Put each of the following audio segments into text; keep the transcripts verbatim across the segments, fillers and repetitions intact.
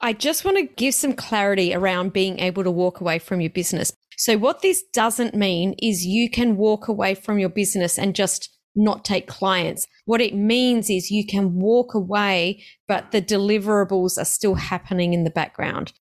I just want to give some clarity around being able to walk away from your business. So what this doesn't mean is you can walk away from your business and just not take clients. What it means is you can walk away, but the deliverables are still happening in the background.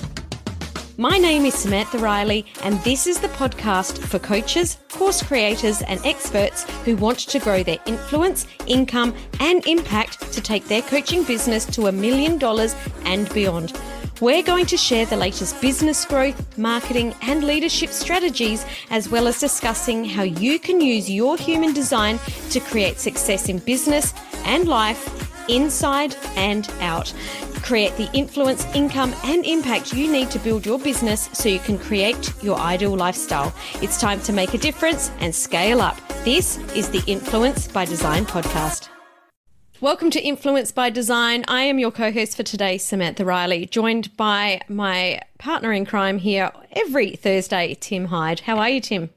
My name is Samantha Riley, and this is the podcast for coaches, course creators, and experts who want to grow their influence, income, and impact to take their coaching business to a million dollars and beyond. We're going to share the latest business growth, marketing, and leadership strategies, as well as discussing how you can use your human design to create success in business and life, inside and out. Create the influence, income, and impact you need to build your business so you can create your ideal lifestyle. It's time to make a difference and scale up. This is the Influence by Design podcast. Welcome to Influence by Design. I am your co-host for today, Samantha Riley, joined by my partner in crime here every Thursday, Tim Hyde. How are you, Tim?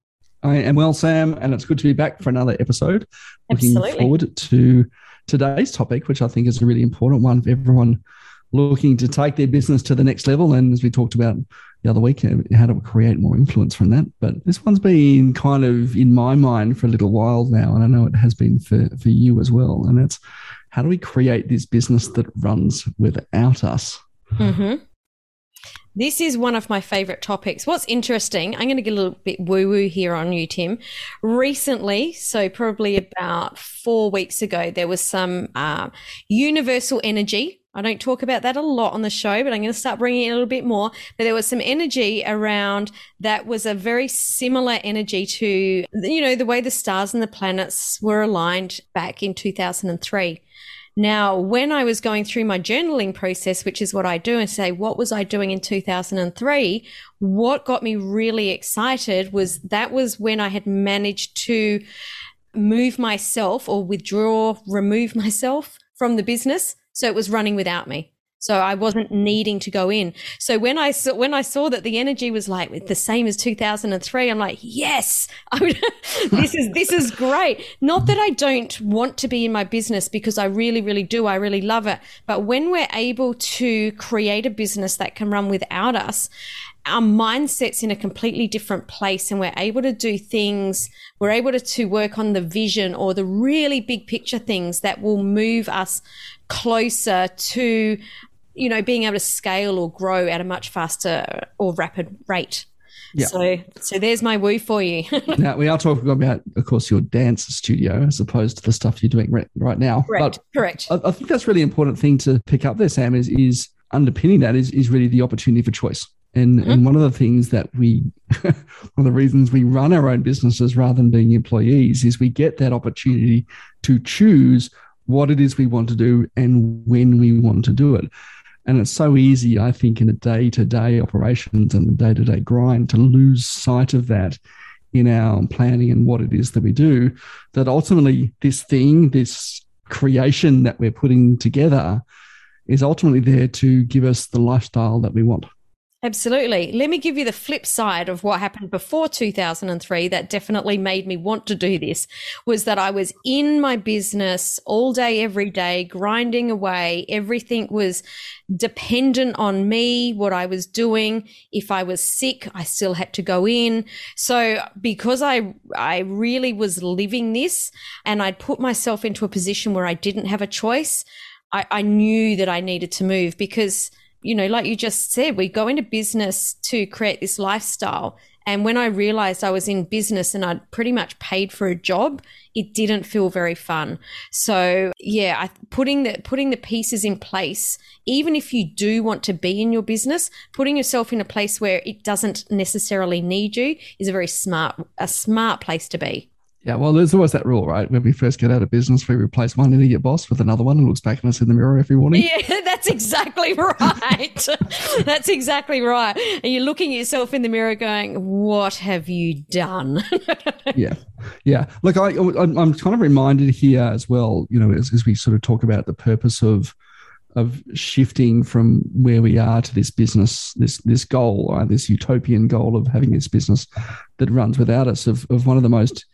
I am well, Sam, and it's good to be back for another episode. Absolutely. Looking forward to today's topic, which I think is a really important one for everyone looking to take their business to the next level. And as we talked about the other week, how to create more influence from that. But this one's been kind of in my mind for a little while now, and I know it has been for, for you as well. And that's, how do we create this business that runs without us? Mm-hmm. This is one of my favorite topics. What's interesting, I'm going to get a little bit woo-woo here on you, Tim. Recently, so probably about four weeks ago, there was some uh, universal energy. I don't talk about that a lot on the show, but I'm going to start bringing it a little bit more. But there was some energy around that was a very similar energy to, you know, the way the stars and the planets were aligned back in two thousand three. Now, when I was going through my journaling process, which is what I do, and say, what was I doing in two thousand three? What got me really excited was that was when I had managed to move myself or withdraw, remove myself from the business. So it was running without me. So I wasn't needing to go in. So when I saw, when I saw that the energy was like the same as two thousand three, I'm like, yes, this is, this is great. Not that I don't want to be in my business, because I really, really do. I really love it. But when we're able to create a business that can run without us, our mindset's in a completely different place, and we're able to do things, we're able to, to work on the vision or the really big picture things that will move us closer to, you know, being able to scale or grow at a much faster or rapid rate. Yeah. So, so there's my woo for you. Now, we are talking about, of course, your dance studio as opposed to the stuff you're doing right, right now. Correct. But Correct. I, I think that's really important thing to pick up there, Sam, is, is underpinning that is, is really the opportunity for choice. And, mm-hmm. and one of the things that we, one of the reasons we run our own businesses rather than being employees is we get that opportunity to choose what it is we want to do and when we want to do it. And it's so easy, I think, in the day-to-day operations and the day-to-day grind to lose sight of that in our planning and what it is that we do, that ultimately this thing, this creation that we're putting together is ultimately there to give us the lifestyle that we want. Absolutely. Let me give you the flip side of what happened before two thousand three that definitely made me want to do this, was that I was in my business all day, every day, grinding away. Everything was dependent on me, what I was doing. If I was sick, I still had to go in. So because I, I really was living this, and I'd put myself into a position where I didn't have a choice, I, I knew that I needed to move, because, you know, like you just said, we go into business to create this lifestyle. And when I realized I was in business and I'd pretty much paid for a job, it didn't feel very fun. So yeah, I, putting the putting the pieces in place, even if you do want to be in your business, putting yourself in a place where it doesn't necessarily need you is a very smart, a smart place to be. Yeah, well, there's always that rule, right? When we first get out of business, we replace one idiot boss with another one who looks back at us in the mirror every morning. Yeah, that's exactly right. That's exactly right. And you're looking at yourself in the mirror going, what have you done? yeah, yeah. Look, I, I'm kind of reminded here as well, you know, as, as we sort of talk about the purpose of of shifting from where we are to this business, this this goal, uh, this utopian goal of having this business that runs without us, of, of one of the most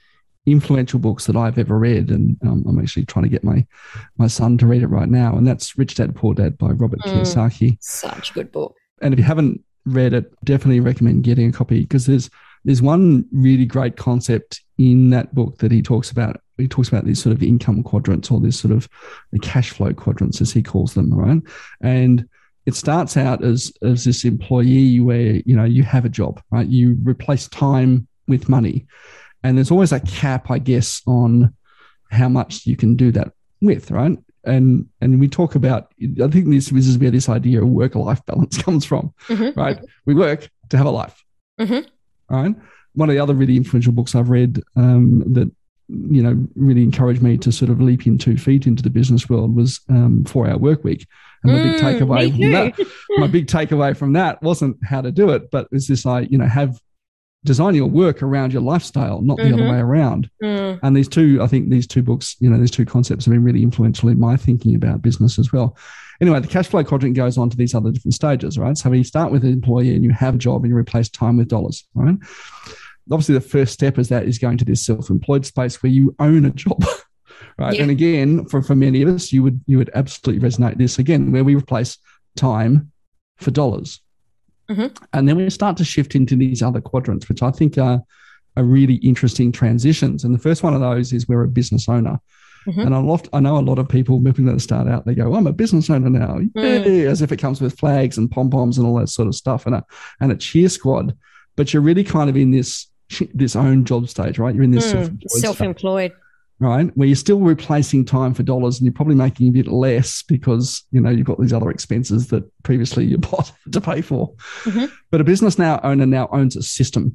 influential books that I've ever read, and um, I'm actually trying to get my my son to read it right now, and that's Rich Dad Poor Dad by Robert mm, Kiyosaki. Such a good book. And if you haven't read it, definitely recommend getting a copy, because there's there's one really great concept in that book that he talks about. He talks about these sort of income quadrants, or this sort of the cash flow quadrants, as he calls them, right? And it starts out as as this employee where, you know, you have a job, right? You replace time with money. And there's always a cap, I guess, on how much you can do that with, right? And and we talk about, I think this, this is where this idea of work-life balance comes from, mm-hmm. right? We work to have a life, mm-hmm. right? One of the other really influential books I've read um, that, you know, really encouraged me to sort of leap in two feet into the business world was um, Four Hour Work Week. And my mm, big takeaway from that, my big takeaway from that wasn't how to do it, but it was this, like, you know, have design your work around your lifestyle, not the mm-hmm. other way around. Mm. And these two, I think these two books, you know, these two concepts have been really influential in my thinking about business as well. Anyway, the cash flow quadrant goes on to these other different stages, right? So when you start with an employee and you have a job and you replace time with dollars, right? Obviously, the first step is that is going to this self-employed space where you own a job, right? Yeah. And again, for, for many of us, you would you would absolutely resonate this again, where we replace time for dollars. Mm-hmm. And then we start to shift into these other quadrants, which I think are, are really interesting transitions. And the first one of those is we're a business owner. Mm-hmm. And I, loft, I know a lot of people, when they start out, they go, I'm a business owner now, mm. yeah, as if it comes with flags and pom-poms and all that sort of stuff and a, and a cheer squad. But you're really kind of in this this own job stage, right? You're in this mm, self-employed, self-employed. Stage, right? Where you're still replacing time for dollars, and you're probably making a bit less because, you know, you've got these other expenses that previously your boss had to pay for. Mm-hmm. But a business now owner now owns a system.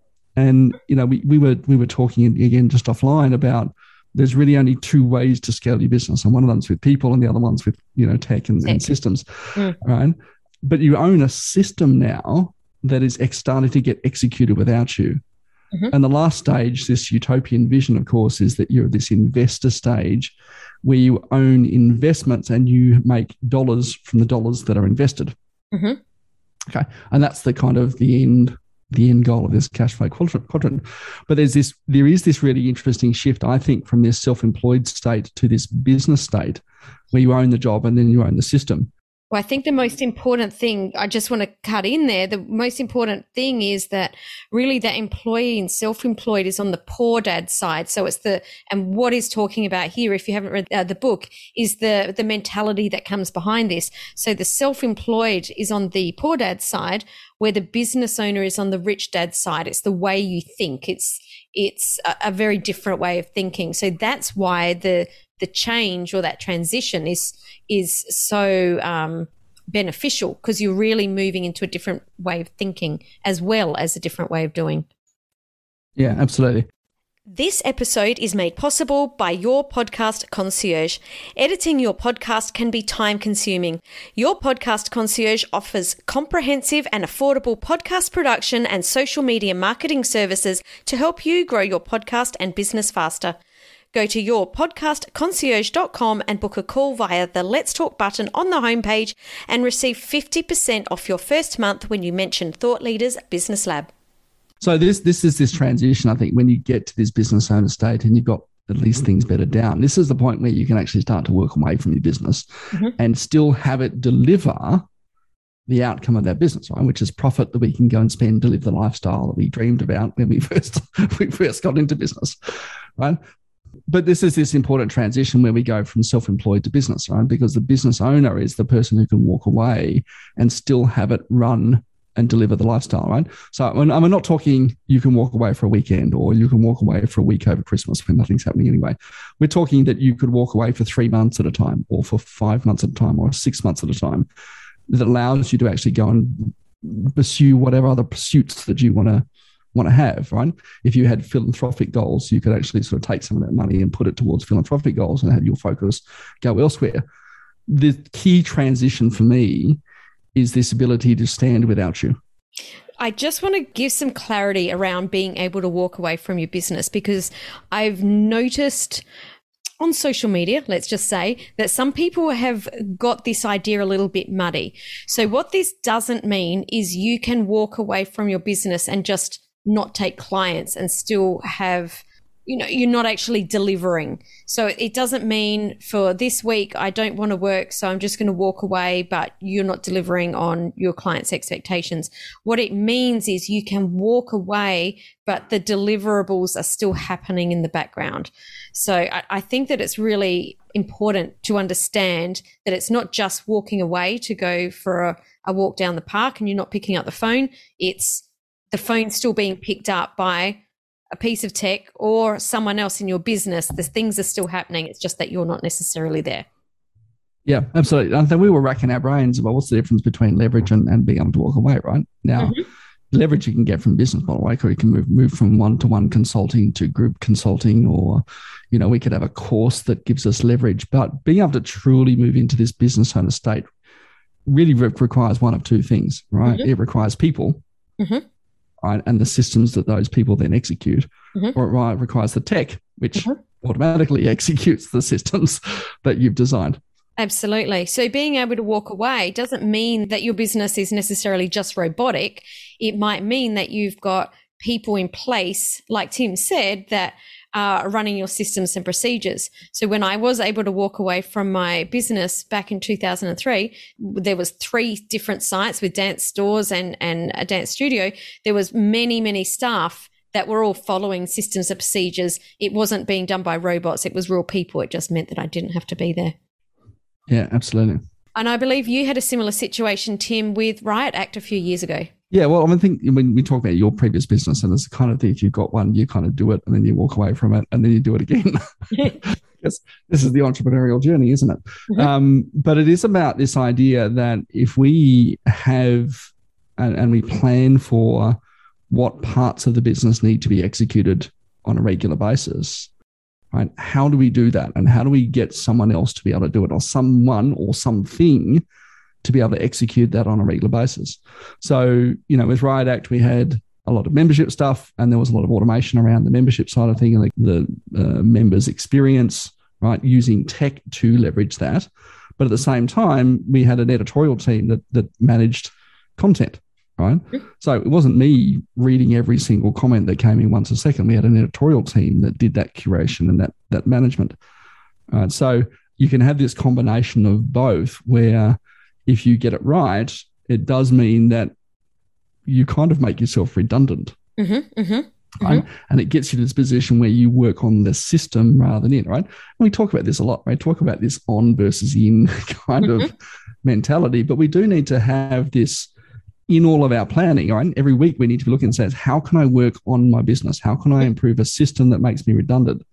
And, you know, we we were we were talking again just offline about there's really only two ways to scale your business, and one of them's with people and the other one's with, you know, tech and, and systems, mm. right? But you own a system now that is ex- starting to get executed without you. Mm-hmm. And the last stage, this utopian vision, of course, is that you're at this investor stage where you own investments and you make dollars from the dollars that are invested. Mm-hmm. Okay. And that's the kind of the end, the end goal of this cash flow quadrant. But there's this, there is this really interesting shift, I think, from this self-employed state to this business state where you own the job and then you own the system. Well, I think the most important thing, I just want to cut in there, the most important thing is that really that employee and self-employed is on the poor dad side. So it's the, and what he's talking about here, if you haven't read uh, the book, is the, the mentality that comes behind this. So the self-employed is on the poor dad side, where the business owner is on the rich dad side. It's the way you think. It's, it's a, a very different way of thinking. So that's why the, the change or that transition is is so um, beneficial, because you're really moving into a different way of thinking as well as a different way of doing. Yeah, absolutely. This episode is made possible by Your Podcast Concierge. Editing your podcast can be time consuming. Your Podcast Concierge offers comprehensive and affordable podcast production and social media marketing services to help you grow your podcast and business faster. Go to your podcast concierge dot com and book a call via the Let's Talk button on the homepage and receive fifty percent off your first month when you mention Thought Leaders Business Lab. So this this is this transition, I think, when you get to this business owner state and you've got at least things better down. This is the point where you can actually start to work away from your business mm-hmm. and still have it deliver the outcome of that business, right? Which is profit that we can go and spend to live the lifestyle that we dreamed about when we first we first got into business, right? But this is this important transition where we go from self-employed to business, right? Because the business owner is the person who can walk away and still have it run and deliver the lifestyle, right? So I'm not talking you can walk away for a weekend or you can walk away for a week over Christmas when nothing's happening anyway. We're talking that you could walk away for three months at a time or for five months at a time or six months at a time. That allows you to actually go and pursue whatever other pursuits that you want to want to have, right? If you had philanthropic goals, you could actually sort of take some of that money and put it towards philanthropic goals and have your focus go elsewhere. The key transition for me is this ability to stand without you. I just want to give some clarity around being able to walk away from your business, because I've noticed on social media, let's just say, that some people have got this idea a little bit muddy. So what this doesn't mean is you can walk away from your business and just not take clients and still have you know, you're not actually delivering. So it doesn't mean for this week, I don't want to work, so I'm just going to walk away, but you're not delivering on your client's expectations. What it means is you can walk away, but the deliverables are still happening in the background. So I, I think that it's really important to understand that it's not just walking away to go for a, a walk down the park and you're not picking up the phone. It's the phone still being picked up by a piece of tech or someone else in your business. The things are still happening. It's just that you're not necessarily there. Yeah, absolutely. I think we were racking our brains about what's the difference between leverage and, and being able to walk away, right? Now, mm-hmm. leverage you can get from business model, right? Or you can move, move from one-to-one consulting to group consulting, or, you know, we could have a course that gives us leverage. But being able to truly move into this business owner state really re- requires one of two things, right? Mm-hmm. It requires people, mm-hmm. right, and the systems that those people then execute, mm-hmm. or it right, requires the tech, which mm-hmm. automatically executes the systems that you've designed. Absolutely. So being able to walk away doesn't mean that your business is necessarily just robotic. It might mean that you've got people in place, like Tim said, that are running your systems and procedures. So when I was able to walk away from my business back in two thousand three, there was three different sites with dance stores and, and a dance studio. There was many, many staff that were all following systems and procedures. It wasn't being done by robots. It was real people. It just meant that I didn't have to be there. Yeah, absolutely. And I believe you had a similar situation, Tim, with Riot Act a few years ago. Yeah, well, I think when we talk about your previous business, and it's the kind of thing, if you've got one, you kind of do it and then you walk away from it and then you do it again. Yes, this is the entrepreneurial journey, isn't it? Mm-hmm. Um, but it is about this idea that if we have and, and we plan for what parts of the business need to be executed on a regular basis, right? How do we do that? And how do we get someone else to be able to do it, or someone or something to be able to execute that on a regular basis? So, you know, with Riot Act, we had a lot of membership stuff, and there was a lot of automation around the membership side of things and the, the uh, members' experience, right? Using tech to leverage that. But at the same time, we had an editorial team that that managed content, right? So it wasn't me reading every single comment that came in once a second. We had an editorial team that did that curation and that that management. Right? So you can have this combination of both, where if you get it right, it does mean that you kind of make yourself redundant. Mm-hmm, mm-hmm, right? Mm-hmm. And it gets you to this position where you work on the system rather than in, right? And we talk about this a lot, right? Talk about this on versus in kind mm-hmm. of mentality, but we do need to have this in all of our planning, right? Every week we need to be looking and say, how can I work on my business? How can I improve a system that makes me redundant?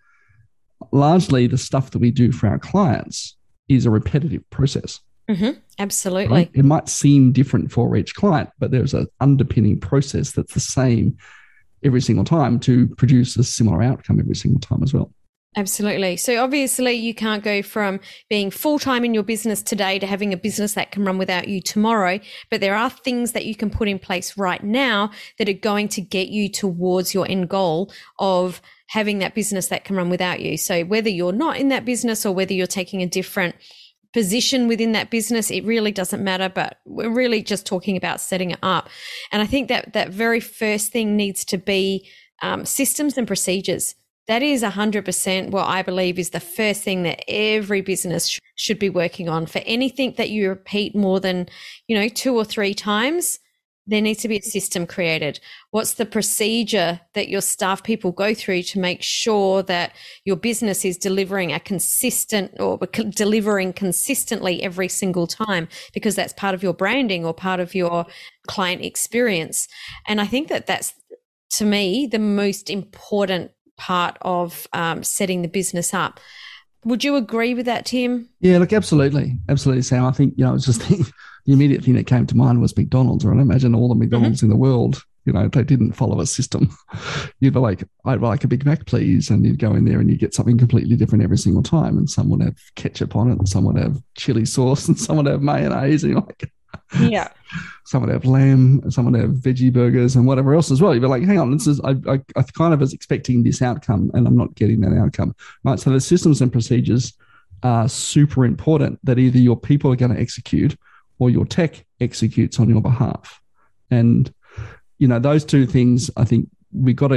Largely the stuff that we do for our clients is a repetitive process. Mm-hmm. Absolutely. Right? It might seem different for each client, but there's an underpinning process that's the same every single time to produce a similar outcome every single time as well. Absolutely. So obviously you can't go from being full-time in your business today to having a business that can run without you tomorrow, but there are things that you can put in place right now that are going to get you towards your end goal of having that business that can run without you. So whether you're not in that business or whether you're taking a different position within that business, it really doesn't matter, but we're really just talking about setting it up. And I think that that very first thing needs to be um, systems and procedures. That is one hundred percent what I believe is the first thing that every business sh- should be working on. For anything that you repeat more than, you know, two or three times, there needs to be a system created. What's the procedure that your staff people go through to make sure that your business is delivering a consistent or delivering consistently every single time, because that's part of your branding or part of your client experience. And I think that that's, to me, the most important part of um, setting the business up. Would you agree with that, Tim? Yeah, look, absolutely. Absolutely, Sam. I think, you know, it's just the, the immediate thing that came to mind was McDonald's. Right? I imagine all the McDonald's mm-hmm. in the world, you know, they didn't follow a system. You'd be like, I'd like a Big Mac, please. And you'd go in there and you get something completely different every single time. And some would have ketchup on it, and some would have chili sauce, and some would have mayonnaise. And you're like, yeah. Some would have lamb, some would have veggie burgers and whatever else as well. You'd be like, hang on, this is I, I, I kind of was expecting this outcome and I'm not getting that outcome. Right. So the systems and procedures are super important that either your people are going to execute or your tech executes on your behalf. And, you know, those two things, I think we got to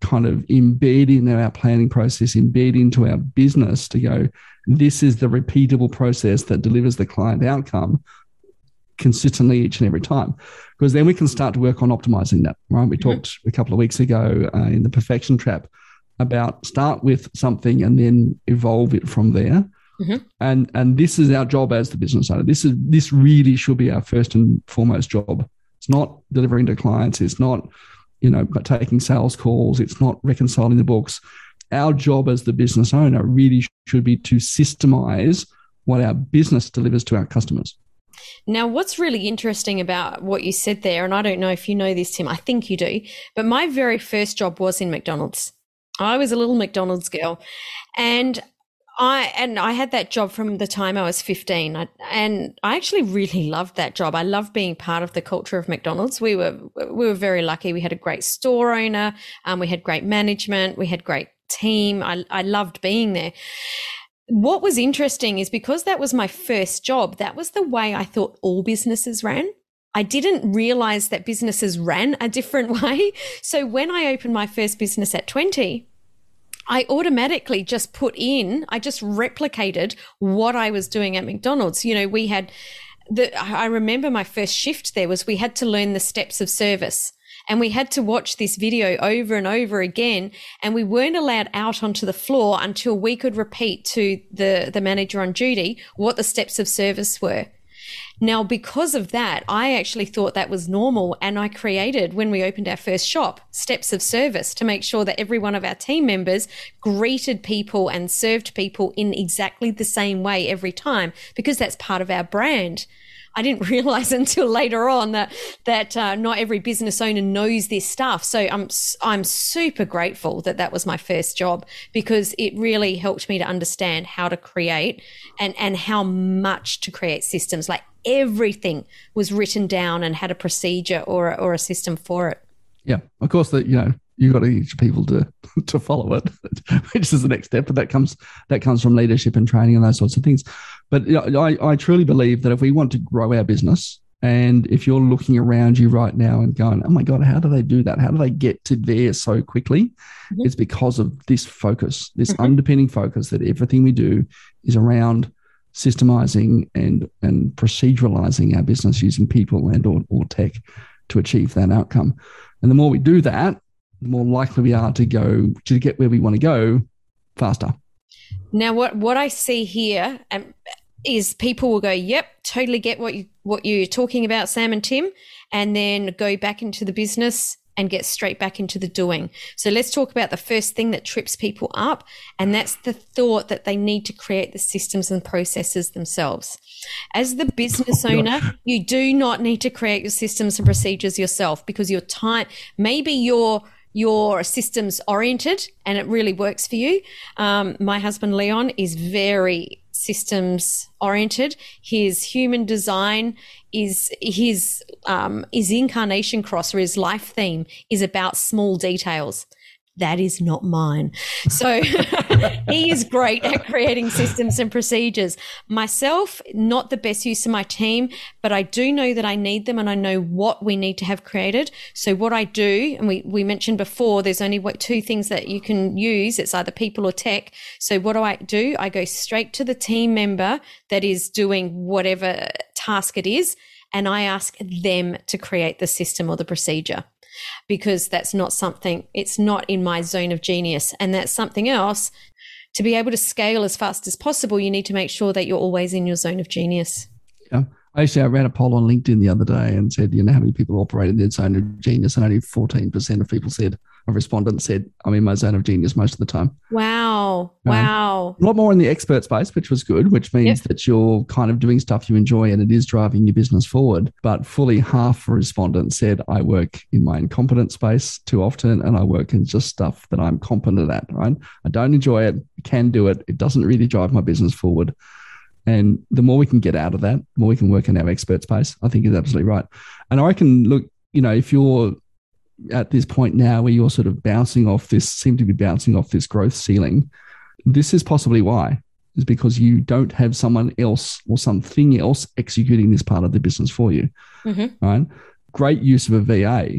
kind of embed in our planning process, embed into our business to go, this is the repeatable process that delivers the client outcome consistently each and every time. Because then we can start to work on optimizing that, right? We mm-hmm. talked a couple of weeks ago uh, in the Perfection Trap about start with something and then evolve it from there. Mm-hmm. And and this is our job as the business owner. This is this really should be our first and foremost job. It's not delivering to clients. It's not, you know, taking sales calls. It's not reconciling the books. Our job as the business owner really should be to systemize what our business delivers to our customers. Now, what's really interesting about what you said there, and I don't know if you know this, Tim, I think you do, but my very first job was in McDonald's. I was a little McDonald's girl, and I and I had that job from the time I was fifteen, I, and I actually really loved that job. I loved being part of the culture of McDonald's. We were we were very lucky. We had a great store owner, um, we had great management, we had great team. I I loved being there. What was interesting is because that was my first job, that was the way I thought all businesses ran. I didn't realize that businesses ran a different way. So when I opened my first business at twenty, I automatically just put in, I just replicated what I was doing at McDonald's. You know, we had the, I remember my first shift there was we had to learn the steps of service. And we had to watch this video over and over again, and we weren't allowed out onto the floor until we could repeat to the, the manager on duty what the steps of service were. Now, because of that, I actually thought that was normal, and I created, when we opened our first shop, steps of service to make sure that every one of our team members greeted people and served people in exactly the same way every time, because that's part of our brand. I didn't realize until later on that that uh, not every business owner knows this stuff. So I'm I'm super grateful that that was my first job, because it really helped me to understand how to create and and how much to create systems. Like everything was written down and had a procedure or or a system for it. Yeah, of course that you know you've got to teach people to to follow it, which is the next step. But that comes that comes from leadership and training and those sorts of things. But you know, I, I truly believe that if we want to grow our business, and if you're looking around you right now and going, oh my God, how do they do that? How do they get to there so quickly? Mm-hmm. It's because of this focus, this mm-hmm. underpinning focus that everything we do is around systemizing and, and proceduralizing our business using people and or, or tech to achieve that outcome. And the more we do that, the more likely we are to go to get where we want to go faster. Now, what, what I see here um, is people will go, yep, totally get what, you, what you're talking about, Sam and Tim, and then go back into the business and get straight back into the doing. So let's talk about the first thing that trips people up, and that's the thought that they need to create the systems and processes themselves. As the business owner, you do not need to create your systems and procedures yourself, because your time, maybe you're you're systems oriented and it really works for you. Um, my husband, Leon, is very systems oriented. His human design is his, um, his incarnation cross, or his life theme is about small details. That is not mine. So he is great at creating systems and procedures. Myself, not the best use of my team, but I do know that I need them and I know what we need to have created. So what I do, and we, we mentioned before, there's only two things that you can use. It's either people or tech. So what do I do? I go straight to the team member that is doing whatever task it is, and I ask them to create the system or the procedure, because that's not something, it's not in my zone of genius. And that's something else. To be able to scale as fast as possible, you need to make sure that you're always in your zone of genius. Yeah. Actually, I ran a poll on LinkedIn the other day and said, you know, how many people operate in their zone of genius? And only fourteen percent of people said, of respondents said, I'm in my zone of genius most of the time. Wow. Wow. Um, a lot more in the expert space, which was good, which means yep. that you're kind of doing stuff you enjoy and it is driving your business forward. But fully half of respondents said, I work in my incompetent space too often, and I work in just stuff that I'm competent at, right? I don't enjoy it, can do it. It doesn't really drive my business forward. And the more we can get out of that, the more we can work in our expert space, I think is absolutely right. And I reckon, look, you know, if you're at this point now where you're sort of bouncing off this, seem to be bouncing off this growth ceiling, this is possibly why. Is because you don't have someone else or something else executing this part of the business for you, mm-hmm. right? Great use of a V A,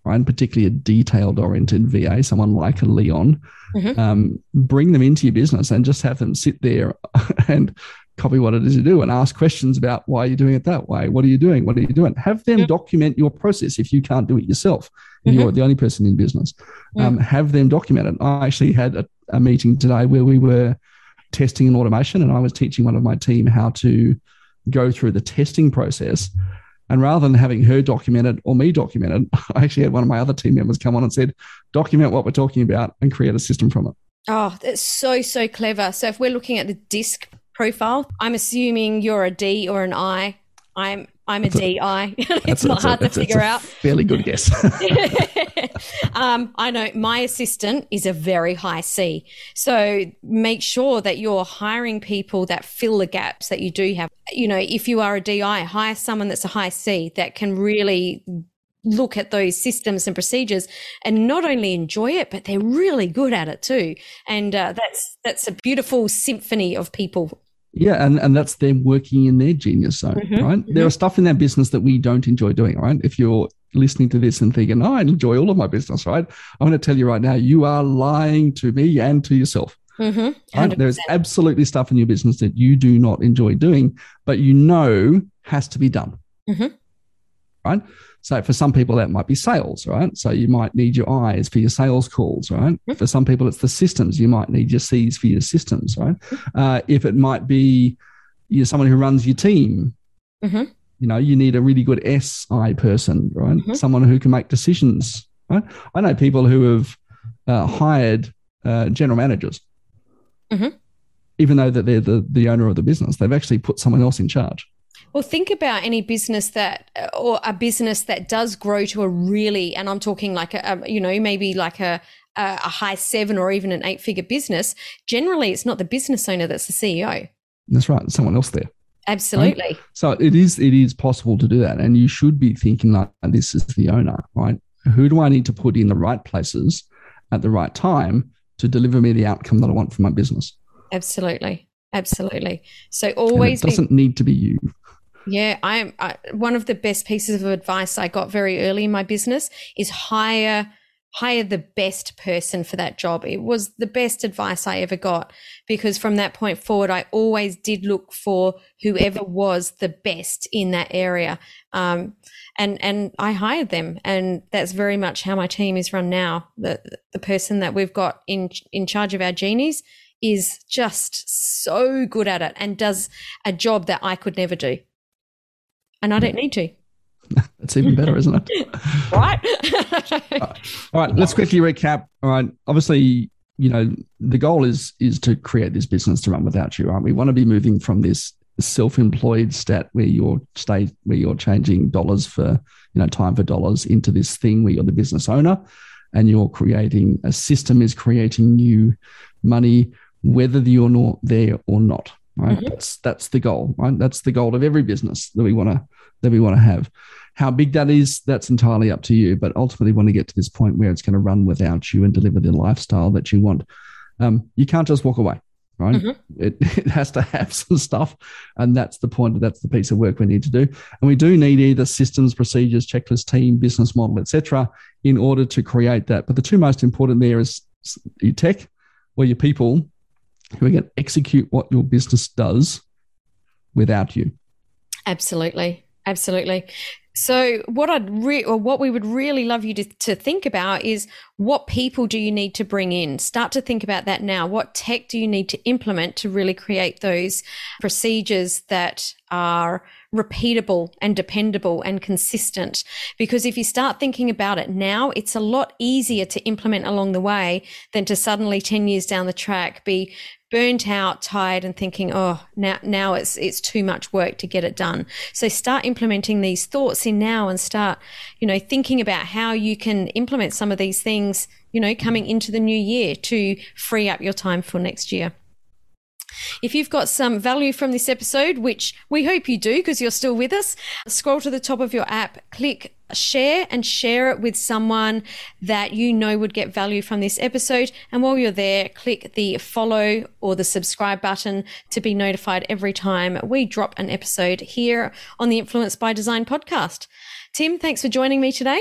right? Particularly a detailed-oriented V A, someone like a Leon, Mm-hmm. um, bring them into your business and just have them sit there and copy what it is you do and ask questions about why you're doing it that way. What are you doing? What are you doing? Have them Mm-hmm. document your process if you can't do it yourself. If Mm-hmm. you're the only person in business. Mm. Um, have them document it. I actually had a, a meeting today where we were testing an automation, and I was teaching one of my team how to go through the testing process. And rather than having her document it or me document it, I actually had one of my other team members come on and said, document what we're talking about and create a system from it. Oh, that's so, so clever. So if we're looking at the DISC profile, I'm assuming you're a D or an I. I'm I'm a That's D I. It's a, not hard a, to figure a out. Fairly good guess. um, I know my assistant is a very high C. So make sure that you're hiring people that fill the gaps that you do have. You know, if you are a D I, hire someone that's a high C that can really look at those systems and procedures and not only enjoy it, but they're really good at it too. And uh, that's that's a beautiful symphony of people. Yeah, and, and that's them working in their genius zone, Mm-hmm, right? mm-hmm. There are stuff in their business that we don't enjoy doing, right? If you're listening to this and thinking, oh, I enjoy all of my business, right? I'm going to tell you right now, you are lying to me and to yourself. Mm-hmm, right? There's absolutely stuff in your business that you do not enjoy doing, but you know has to be done, mm-hmm. right? So for some people, that might be sales, right? So you might need your I's for your sales calls, right? Mm-hmm. For some people, it's the systems. You might need your C's for your systems, right? Mm-hmm. Uh, if it might be you're someone who runs your team, mm-hmm. you know, you need a really good S I person, right? Mm-hmm. Someone who can make decisions, right? I know people who have uh, hired uh, general managers, mm-hmm. even though that they're the, the owner of the business. They've actually put someone else in charge. Well, think about any business that, or a business that does grow to a really, and I'm talking like a, a you know, maybe like a, a high seven or even an eight figure business. Generally, it's not the business owner that's the C E O. That's right. Someone else there. Absolutely. Right? So it is, it is possible to do that. And you should be thinking like this is the owner, right? Who do I need to put in the right places at the right time to deliver me the outcome that I want from my business? Absolutely. Absolutely. So always and it doesn't be- need to be you. Yeah, I am. I, one of the best pieces of advice I got very early in my business is hire hire the best person for that job. It was the best advice I ever got, because from that point forward, I always did look for whoever was the best in that area. Um, and and I hired them, and that's very much how my team is run now. The the person that we've got in in charge of our genies is just so good at it and does a job that I could never do. And I don't need to. That's even better, isn't it? Right? All right, let's quickly recap. All right, obviously, you know, the goal is is to create this business to run without you, right? We want to be moving from this self-employed stat where you're state where you're changing dollars for, you know, time for dollars into this thing where you're the business owner and you're creating a system is creating you money, whether you're not there or not. Right. Mm-hmm. That's that's the goal, right? That's the goal of every business that we want to that we want to have. How big that is, that's entirely up to you. But ultimately, want to get to this point where it's going to run without you and deliver the lifestyle that you want. Um, you can't just walk away, right? Mm-hmm. It, it has to have some stuff, and that's the point. That's the piece of work we need to do. And we do need either systems, procedures, checklist, team, business model, et cetera, in order to create that. But the two most important there is your tech or your people who are going to execute what your business does without you. Absolutely. Absolutely. So what I'd re- or what we would really love you to, to think about is, what people do you need to bring in? Start to think about that now. What tech do you need to implement to really create those procedures that are repeatable and dependable and consistent? Because if you start thinking about it now, it's a lot easier to implement along the way than to suddenly ten years down the track be burnt out, tired, and thinking, oh, now now it's it's too much work to get it done. So start implementing these thoughts in now and start, you know, thinking about how you can implement some of these things, you know, coming into the new year to free up your time for next year. If you've got some value from this episode, which we hope you do because you're still with us, scroll to the top of your app, click share and share it with someone that you know would get value from this episode. And while you're there, click the follow or the subscribe button to be notified every time we drop an episode here on the Influence by Design podcast. Tim, thanks for joining me today.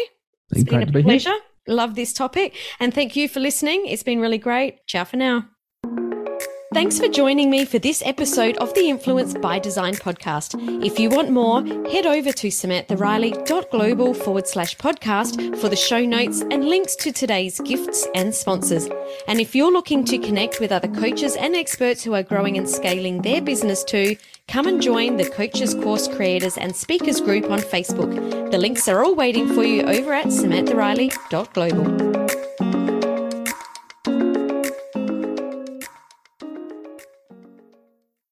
Been It's been great to a be pleasure. here. Love this topic. And thank you for listening. It's been really great. Ciao for now. Thanks for joining me for this episode of the Influence by Design podcast. If you want more, head over to samanthariley.global forward slash podcast for the show notes and links to today's gifts and sponsors. And if you're looking to connect with other coaches and experts who are growing and scaling their business too, come and join the Coaches, Course Creators and Speakers group on Facebook. The links are all waiting for you over at samanthariley dot global.